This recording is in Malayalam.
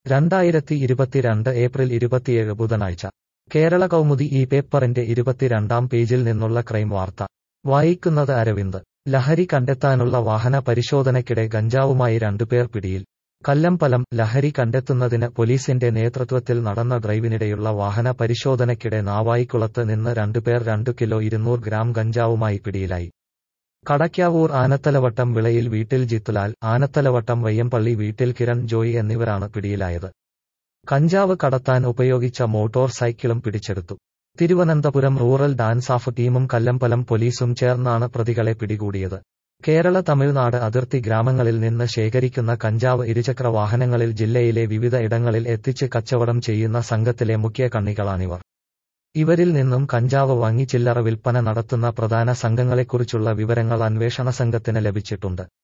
2022 ഏപ്രിൽ 27 ബുധനാഴ്ച കേരള കൗമുദി ഈ പേപ്പറിന്റെ 22-ാം പേജിൽ നിന്നുള്ള ക്രൈം വാർത്ത വായിക്കുന്നത് അരവിന്ദ്. ലഹരി കണ്ടെത്താനുള്ള വാഹന പരിശോധനയ്ക്കിടെ ഗഞ്ചാവുമായി 2 പേർ പിടിയിൽ. കല്ലമ്പലം. ലഹരി കണ്ടെത്തുന്നതിന് പോലീസിന്റെ നേതൃത്വത്തിൽ നടന്ന ഡ്രൈവിനിടെയുള്ള വാഹന പരിശോധനയ്ക്കിടെ നാവായിക്കുളത്ത് നിന്ന് 2 പേർ 2 കിലോ 200 ഗ്രാം ഗഞ്ചാവുമായി പിടിയിലായി. കടയ്ക്കാവൂർ ആനത്തലവട്ടം വിളയിൽ വീട്ടിൽ ജിത്തുലാൽ, ആനത്തലവട്ടം വയ്യമ്പള്ളി വീട്ടിൽ കിരൺ ജോയി എന്നിവരാണ് പിടിയിലായത്. കഞ്ചാവ് കടത്താൻ ഉപയോഗിച്ച മോട്ടോർ സൈക്കിളും പിടിച്ചെടുത്തു. തിരുവനന്തപുരം റൂറൽ ഡാൻസ് ഓഫ് ടീമും കല്ലമ്പലം പോലീസും ചേർന്നാണ് പ്രതികളെ പിടികൂടിയത്. കേരള-തമിഴ്നാട് അതിർത്തി ഗ്രാമങ്ങളിൽ നിന്ന് ശേഖരിക്കുന്ന കഞ്ചാവ് ഇരുചക്ര വാഹനങ്ങളിൽ ജില്ലയിലെ വിവിധ ഇടങ്ങളിൽ എത്തിച്ച് കച്ചവടം ചെയ്യുന്ന സംഘത്തിലെ മുഖ്യ കണ്ണികളാണിവർ. ഇവരിൽ നിന്നും കഞ്ചാവ് വാങ്ങി ചില്ലറ വിൽപ്പന നടത്തുന്ന പ്രധാന സംഘങ്ങളെക്കുറിച്ചുള്ള വിവരങ്ങൾ അന്വേഷണ സംഘത്തിന് ലഭിച്ചിട്ടുണ്ട്.